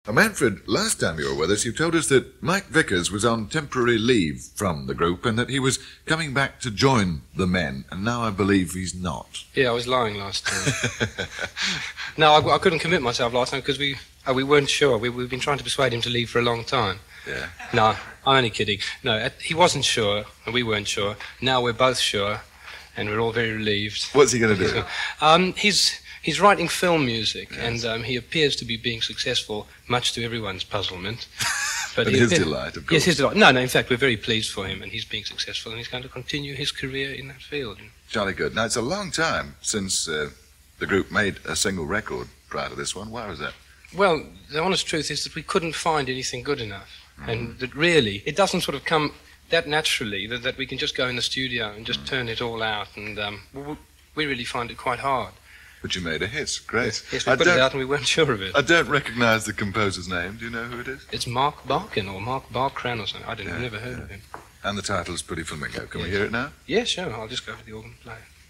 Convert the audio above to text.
Manfred, last time you were with us, you told us that Mike Vickers was on temporary leave from the group and that he was coming back to join the Men, and now I believe he's not. Yeah, I was lying last time. No, I couldn't commit myself last time because we weren't sure. We've been trying to persuade him to leave for a long time. Yeah. No, I'm only kidding. No, he wasn't sure, and we weren't sure. Now we're both sure, and we're all very relieved. What's he going to do? He's writing film music, yes. And he appears to be being successful, much to everyone's puzzlement. But his delight, of course. Yes, his delight. No, in fact, we're very pleased for him, and he's being successful, and he's going to continue his career in that field. Jolly good. Now, it's a long time since the group made a single record prior to this one. Why was that? Well, the honest truth is that we couldn't find anything good enough, and that really, it doesn't sort of come that naturally that we can just go in the studio and just turn it all out, and we really find it quite hard. But you made a hit. Great. Yes, we put it out and we weren't sure of it. I don't recognise the composer's name. Do you know who it is? It's Mark Barkin or Mark Barkran or something. I don't know. I've never heard of him. And the title is Pretty Flamingo. Can we hear it now? Yeah, sure. I'll just go for the organ player.